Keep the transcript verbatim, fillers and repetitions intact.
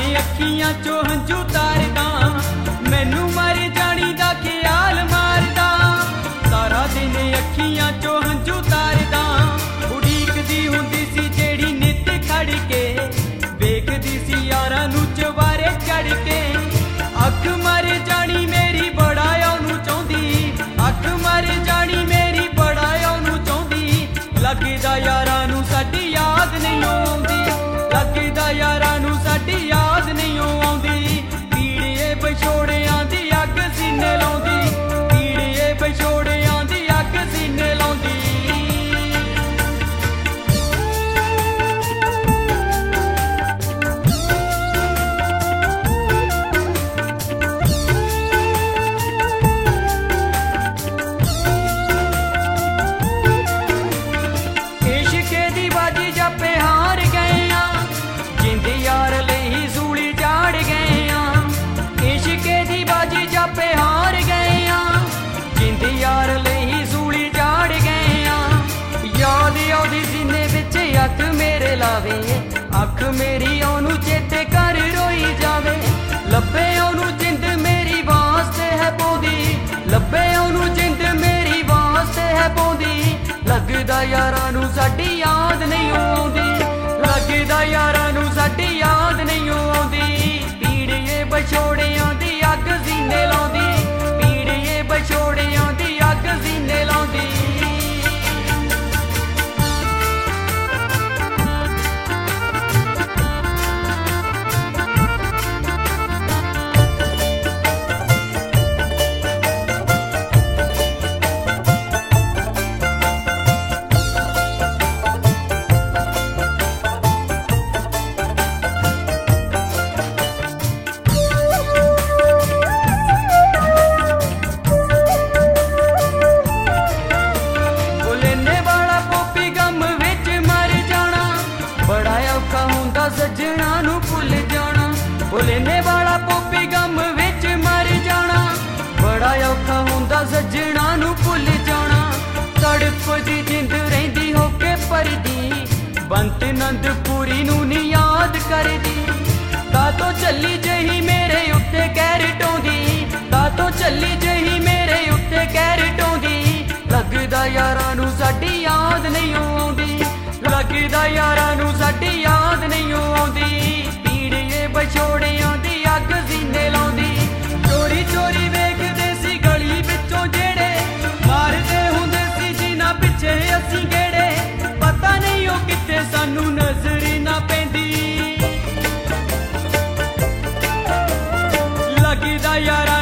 ਅੱਖੀਆਂ ਚੋਂ ਹੰਝੂ ਤਾਰਦਾ, ਮੈਨੂੰ ਮਰ ਜਾਣੀ ਦਾ ਖਿਆਲ ਮਾਰਦਾ। ਸਾਰਾ ਦਿਨ ਅੱਖੀਆਂ ਚੋਂ ਹੰਝੂ ਤਾਰਦਾ, ਉਡੀਕਦੀ ਹੁੰਦੀ ਸੀ ਜਿਹੜੀ ਨਿੱਤ ਖੜ ਕੇ, ਵੇਖਦੀ ਸੀ ਯਾਰਾਂ ਨੂੰ ਚਵਾਰੇ ਚੜ ਕੇ। ਅੱਖ ਮਰ ਜਾਣੀ ਮੇਰੀ ਬੜਾ ਉਹਨੂੰ ਚਾਹੁੰਦੀ, ਅੱਖ ਮਰ ਜਾਣੀ ਮੇਰੀ ਬੜਾ ਉਹਨੂੰ ਚਾਹੁੰਦੀ। ਲੱਗਦਾ ਯਾਰਾਂ ਨੂੰ ਸਾਡੀ ਯਾਦ ਨਹੀਂ ਆਉਂਦੀ, ਲੱਗਦਾ ਯਾਰਾਂ ਨੂੰ ਸਾਡੀ ਯਾਦ ਨਹੀਂ ਆਉਂਦੀ। ਪੀੜੀਏ ਵਿਛੋੜਿਆਂ ਦੀ ਅੱਗ ਸੀਨੇ ਲਾਉਂਦੀ, ਪੀੜੀਏ ਵਿਛੋੜਿਆਂ ਦੀ ਅੱਗ ਸੀਨੇ ਲਾਉਂਦੀ। ਅੱਖ ਮੇਰੇ ਲਾਵੇ, ਅੱਖ ਮੇਰੀ ਉਹਨੂੰ ਚੇਤੇ ਕਰ ਰੋਈ ਜਾਵੇ। ਲੱਭੇ ਉਹਨੂੰ ਜਿੰਦ ਮੇਰੀ ਵਾਸਤੇ ਹੈ ਪਾਉਂਦੀ, ਲੱਭੇ ਉਹਨੂੰ ਜਿੰਦ ਮੇਰੀ ਵਾਸਤੇ ਹੈ ਪਾਉਂਦੀ। ਲੱਗਦਾ ਯਾਰਾਂ ਨੂੰ ਸਾਡੀ ਯਾਦ ਨਹੀਂ ਆਉਂਦੀ, ਲੱਗਦਾ ਯਾਰਾਂ ਨੂੰ ਸਾਡੀ ਯਾਦ ਨਹੀਂ ਆਉਂਦੀ। ਪੀੜੀਏ ਵਿਛੋੜਿਆਂ ਦੀ ਅੱਗ ਸੀਨੇ ਲਾਉਂਦੀ, ਪੀੜੀਏ ਵਿਛੋੜਿਆਂ ਦੀ ਅੱਗ ਸੀਨੇ ਲਾਉਂਦੀ। ਸੱਜਣਾ ਨੂੰ ਭੁੱਲ ਜਾਣਾ, ਭੁੱਲਣੇ ਵਾਲਾ ਪੋਪੀ ਗਮ ਵਿੱਚ ਮਰ ਜਾਣਾ। ਬੜਾ ਔਖਾ ਹੁੰਦਾ ਸੱਜਣਾ ਨੂੰ ਭੁੱਲ ਜਾਣਾ। ਤੜਫਦੀ ਜਿੰਦ ਰਹਿੰਦੀ ਹੋ ਕੇ ਪਰਦੀ, ਬੰਤ ਨੰਦਪੁਰੀ ਨੂੰ ਨੀ ਯਾਦ ਕਰਦੀ। ਕਾਤੋਂ ਚੱਲੀ ਜਹੀ ਮੇਰੇ ਉੱਤੇ ਕਹਿਰ ਢਾਉਂਦੀ, ਕਾਤੋਂ ਚੱਲੀ ਜਹੀ ਮੇਰੇ ਉੱਤੇ ਕਹਿਰ ਢਾਉਂਦੀ। ਲੱਗਦਾ ਯਾਰਾਂ ਨੂੰ ਸਾਡੀ ਯਾਦ ਨਹੀਂ ਆਉਂਦੀ, ਲੱਗਦਾ ਯਾਰਾਂ ਨੂੰ ਸਾਡੀ ਯਾਦ ਨਹੀਂ ਆਉਂਦੀ। ਪੀੜੀਏ ਵਿਛੋੜਿਆਂ ਦੀ ਅੱਗ ਸੀਨੇ ਲਾਉਂਦੀ, ਚੋਰੀ ਚੋਰੀ ਵੇਖਦੇ ਸੀ ਗਲੀ ਵਿੱਚੋਂ ਜਿਹੜੇ, ਮਾਰਦੇ ਹੁੰਦੇ ਸੀ ਜਿਨ੍ਹਾਂ ਪਿੱਛੇ ਅਸੀਂ ਗੇੜੇ। ਪਤਾ ਨਹੀਂ ਉਹ ਕਿੱਥੇ ਸਾਨੂੰ ਨਜ਼ਰ ਨਾ ਪੈਂਦੀ, ਲੱਗਦਾ ਯਾਰਾਂ